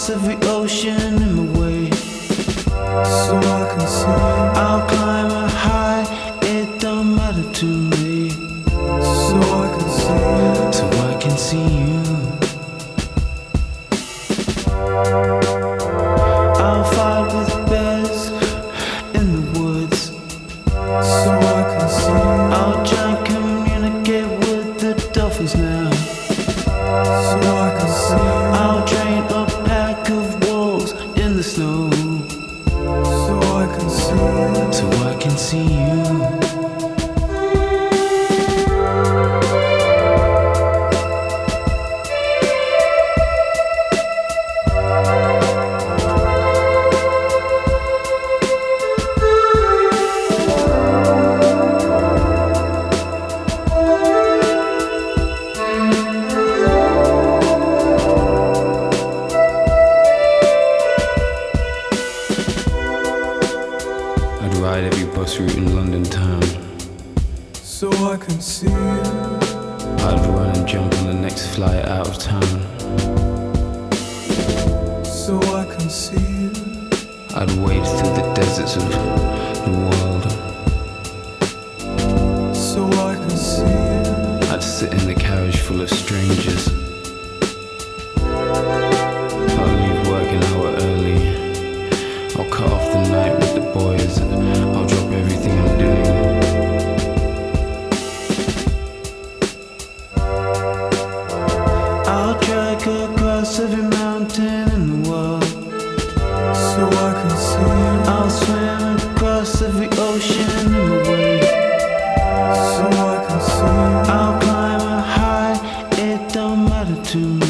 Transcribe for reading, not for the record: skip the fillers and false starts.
across every ocean in my way, so I can see. I'll climb a high, it don't matter to me, So I can see. so I can see you. I'll fight with bears in the woods, So I can see. I'll try and communicate with the dolphins now. So I can see. I'll train a pack of wolves in the snow, So I can see. so I can see you. I'd ride every bus route in London town. So I can see you. I'd run and jump on the next flight out of town. So I can see you. I'd wade through the deserts of the world. So I can see you. I'd sit in the carriage full of strangers. I'll leave work an hour early. I'll cut off the night with the boys. I'll drop everything I'm doing. I'll trek across every mountain in the world. So I can see you. I'll swim across every ocean in my way. So I can see you. I'll climb a high, it don't matter to me,